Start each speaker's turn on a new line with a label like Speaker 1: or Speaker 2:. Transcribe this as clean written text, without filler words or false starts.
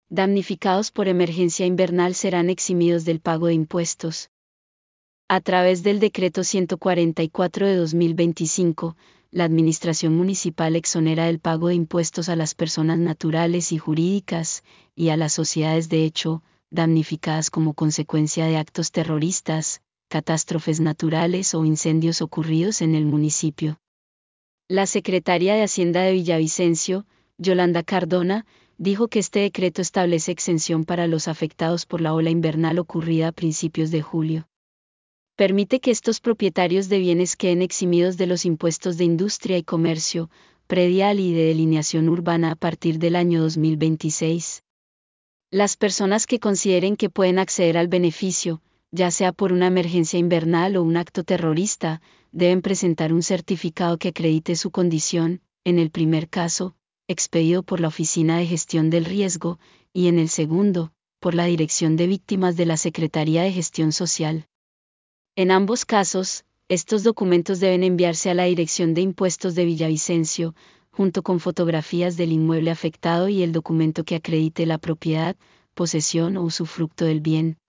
Speaker 1: damnificados por emergencia invernal serán eximidos del pago de impuestos. A través del Decreto 144 de 2025, la Administración Municipal exonera del pago de impuestos a las personas naturales y jurídicas, y a las sociedades de hecho, damnificadas como consecuencia de actos terroristas, catástrofes naturales o incendios ocurridos en el municipio. La secretaria de Hacienda de Villavicencio, Yolanda Cardona, dijo que este decreto establece exención para los afectados por la ola invernal ocurrida a principios de julio. Permite que estos propietarios de bienes queden eximidos de los impuestos de industria y comercio, predial y de delineación urbana a partir del año 2026. Las personas que consideren que pueden acceder al beneficio, ya sea por una emergencia invernal o un acto terrorista, deben presentar un certificado que acredite su condición, en el primer caso, expedido por la Oficina de Gestión del Riesgo, y en el segundo, por la Dirección de Víctimas de la Secretaría de Gestión Social. En ambos casos, estos documentos deben enviarse a la Dirección de Impuestos de Villavicencio, junto con fotografías del inmueble afectado y el documento que acredite la propiedad, posesión o usufructo del bien,